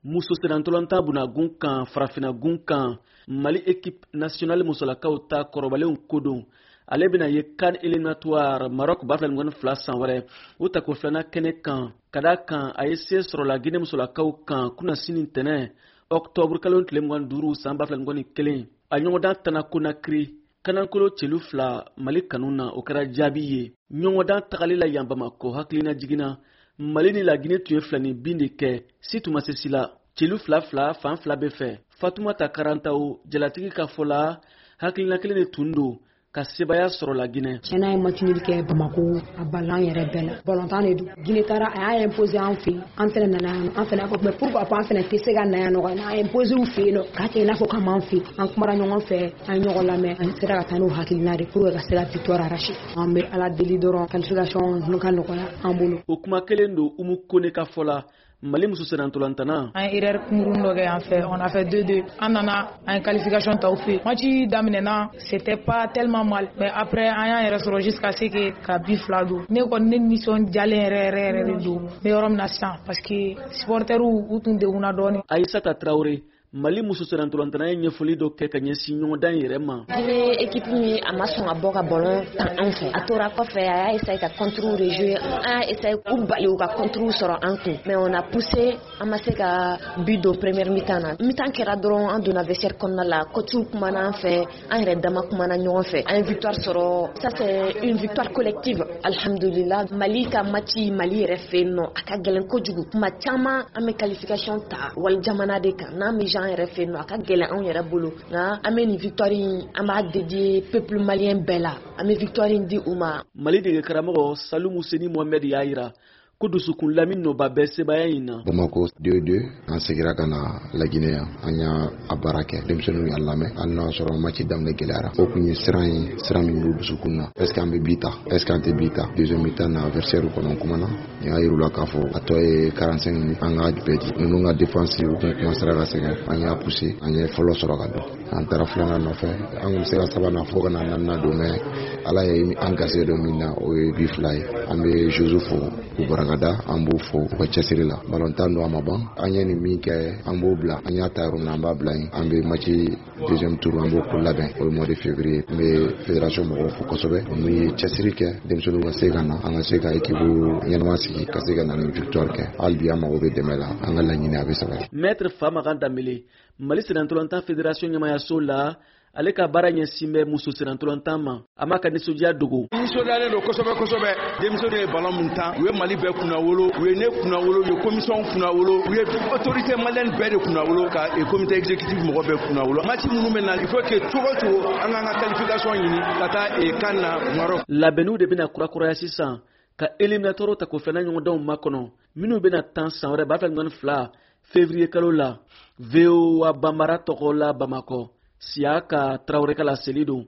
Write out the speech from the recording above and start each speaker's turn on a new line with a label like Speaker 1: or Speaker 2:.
Speaker 1: muso senantolanta bunagun kan farafinagun kan Mali équipe nationale musolakaw ta kɔrɔbalenw ko don ale bɛna ye CAN éliminatoire Maroc b'a filɛ nin fila san wɛrɛ o ta ko filanan kɛnɛ kan ka d'a kan a ye se sɔrɔla Guinée musolakaw kan kunna sini ntɛnɛn octobre kalo tile 25 san b'a filɛ nin kelen a ɲɔgɔndan tana Conakry kanankolo celu fila Mali kanu na o kɛra jaabi ye ɲɔgɔndan tagali la yan Bamako hakilina jiginna Mali ni la Guinée tun ye filani bin de kɛ si tuma se si la celu fila fan fila bɛ fɛ Fatoumata Karantaw jalatigi ka fɔ la hakilina kelen de tun don ka sebaya sɔrɔ la Guinée.
Speaker 2: Tiɲɛna ye match kɛ Bamako a balan yɛrɛ bɛɛ la. Ballontan de don. Guinée taara a y'a imposer an fɛ yen. An fɛnɛ nana yan. An fɛnɛ ko mais pourquoi pas an fɛnɛ tɛ se ka na yan nɔ. N'a imposer u fɛ yen nɔ. K'a kɛ i n'a fɔ k'an b'an fɛ. An kumara ɲɔgɔn fɛ. An ye ɲɔgɔn lamɛn. An sera ka taa n'o hakilina de pour que ka se ka victoire arracher. An bɛ Ala deli dɔrɔn qualification n'o ka nɔgɔya an bolo.
Speaker 1: O kuma kelen don Umu Kone ka fɔ la. Mali muso senantolantana
Speaker 3: an erreur kunurun dɔ kɛ an fɛ on a fait 2-2 an nana an qualification taw fɛ match daminɛna c'était pas tellement mal mais après an y'a yɛrɛ sɔrɔ jusqu'à ce que ka bi fila don ne kɔni ne nisɔn jalen yɛrɛ de don ne yɔrɔ min na sisan parce que supporters u tun degunna dɔɔni.
Speaker 1: Aïssata Traoré Mali muso senantolantana ye ɲɛfɔli dɔ kɛ ka ɲɛsin ɲɔgɔndan yɛrɛ ma.
Speaker 4: Guinée équipe min a ma sɔn ka bɔ ka ballon tan an fɛ a tora kɔfɛ a y'a essayer ka contre rejouer an y'a essayer k'u bali u ka contre sɔrɔ an kun mais on a poussé an ma se ka but don première mi-temps na mi-temps kɛra dɔrɔn an donna vestiaire kɔnɔna la coach kumana an fɛ an yɛrɛ dama kumana ɲɔgɔn fɛ an ye victoire sɔrɔ ça c'est une victoire collective alhamdulillah Mali ka match Mali yɛrɛ fɛ yen nɔ a ka gɛlɛn kojugu kuma caman an bɛ qualification ta wali jamana de kan n'an bɛ an yɛrɛ fɛ yen nɔ a ka gɛlɛn anw yɛrɛ bolo nka an bɛ nin victoire in an b'a dédier peuple malien bɛɛ la an bɛ victoire in di u ma.
Speaker 1: Mali dege karamɔgɔ Salou Mouseni Mohamed y'a jira ko dusukun lamini n'o ba bɛɛ sebaya in na.
Speaker 5: Bamako 2-2 an segira ka na la Guinée yan an y'a a baara kɛ denmisɛnninw y'a lamɛn hali n'a sɔrɔ match daminɛ gɛlɛyara o kun ye siran min b'u dusukun na est ce que an bɛ bi ta est ce que an tɛ bi ta deuxième mi-temps na adversaire kɔnɔ kumana n y'a yir'u la k'a fɔ a tɔ ye 45 minutes an k'a bɛɛ di ninnu ka défense u kun commencera ka sɛgɛn an y'a pousser an ye fɔlɔ sɔrɔ ka don an taara filanan nɔfɛ an kun bɛ se ka sabanan fo ka na naaninan don mais Ala ye an gasi dɔ min na o ye bi fila ye an bɛ Joseph fo k'u barakada an b'o fo u ka cɛsiri la ballontan don a ma ban an ye nin min kɛ an b'o bila an y'a ta yɔrɔ min na an b'a bila yen an bɛ match deuxième tour an b'o ko labɛn o ye mois de février n bɛ fédération mɔgɔw fo kosɛbɛ n'u ye cɛsiri kɛ denmisɛnninw ka se ka na an ka se ka équipe ɲɛnama sigi ka se ka na ni victoire kɛ hali bi an mago bɛ dɛmɛ la an ka laɲini a bɛ sabati.
Speaker 1: Maître Famakan Dambele Mali senantolantan fédération ɲɛmayaso la ale ka baara ɲɛsin bɛ muso senantolantan ma a ma ka nisɔndiya dogo.
Speaker 6: Nisɔndiyalen don kosɛbɛ denmisɛnninw ye ballon min tan u ye Mali bɛɛ kunna wolo u ye ne kunna wolo u ye commission kunna wolo u ye autorité malienne bɛɛ de kunna wolo ka comité exécutif mɔgɔ bɛɛ kunna wolo match minnu bɛ na il faut que cogo an k'an ka qualification ɲini ka taa CAN na Maroc.
Speaker 1: Labɛnniw de bɛna kurakuraya sisan ka éliminatoire ta ko filanan ɲɔgɔndanw makɔnɔ minnu bɛna tan san wɛrɛ b'a filɛ ɲɔgɔn fila février kalo la VOA Bambara tɔgɔ la Bamako Siaka Traoré ka laseli don.